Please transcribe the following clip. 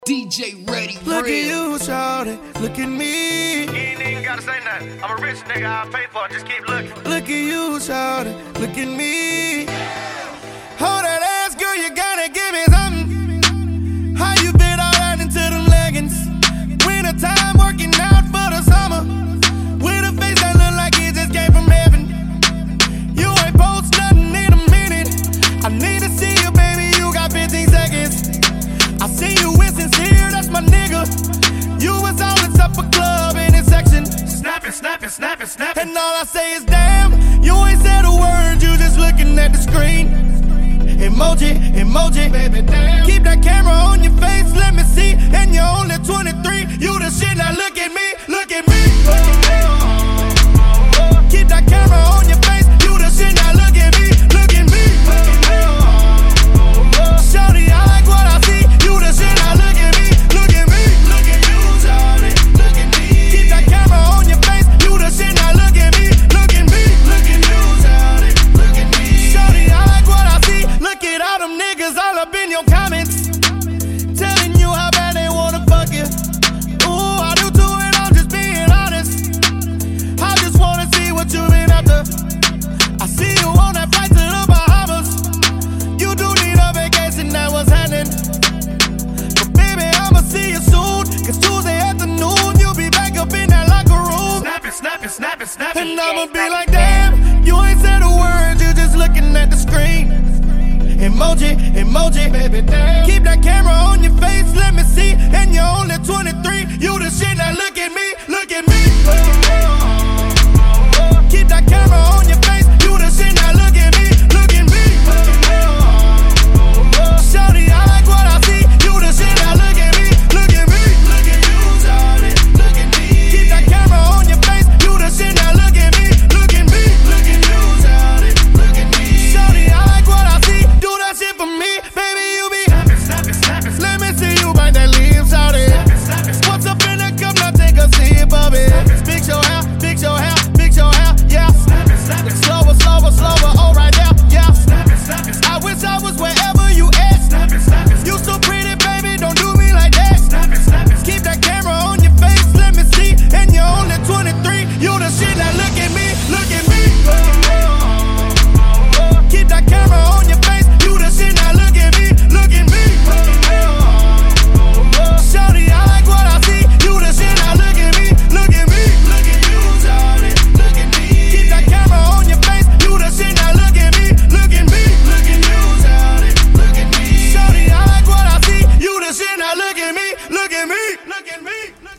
DJ Ready. Look at you, shawty, look at me. You ain't even gotta say nothing. I'm a rich nigga, I'll pay for it, just keep looking. Look at you, shawty, look at me. Hold that ass, girl, you gotta give me something. How you fit all that into them leggings? Winter time working out for the summer. With a face that look like it just came from heaven. You ain't post nothing in a minute. I need to see you, baby, you got 15 seconds. I see you with sincere, that's my nigga. You was all in supper club in this section. Snapping, snapping, snapping, snapping. And all I say is damn, you ain't said a word, you just looking at the screen. Emoji, emoji, baby, damn. Keep that camera on your face, let me see. And you're only 23, you the shit, now look at me, look at me. Keep that camera on your face, you the shit, now look at me, look at me. Shawty, I like what I see, you the shit, now look at me, look at me. Look at you, shawty, look at me. Keep that camera on your face, you the shit, now look at me, look at me. Look at you, shawty, look at me. Shawty, I like what I see, look at all them niggas all up in your comments, telling you how bad they wanna fuck you. Ooh, I do too, and I'm just being honest. I just wanna see what you been after. I see you on that flight to the Bahamas. You do need a vacation, that was happening. But baby, I'ma see you soon, cause Tuesday afternoon you'll be back up in that locker room. Snapping, snapping, snapping, snapping. And I'ma be like, damn, you ain't said a word, you just looking at the screen. Emoji, emoji, baby, damn. Keep that camera on your face, let me see. And you're only 23, you the shit, now look at me, look at me. Keep that camera on your face, you the shit, now look at me, look at me. Shawty, I like what I see, you the shit, now look at me, look at me. Look at you, shawty, look at me. Keep that camera on your face, you the shit, now look at me, look at me. Look at you, shawty, look at me. Shawty, I like what I see, do that shit for me, baby, you be snapping, snapping, snapping. Let me see you bite that leaf, shawty. What's up in the cup, now take a sip of it. Fix your hair, fix your hair, fix your hair, yeah. Slower, slower, slower, all right now, yeah. I wish I was wherever you at. You so pretty, baby, don't do me like that. Keep that camera on your face, let me see. And you're only 23, you the shit, now look at me, look at me. Keep that camera on your face, you the shit, now look at me, look at me. Shawty, I like what I see, you the shit, now look at me, look at me. Look at you, shawty, look at me. Keep that camera on your face, you the shit, now look at me, look at me. Look at you, shawty, look at me. Shawty, I like what I see, you the shit, now look at me, look at me.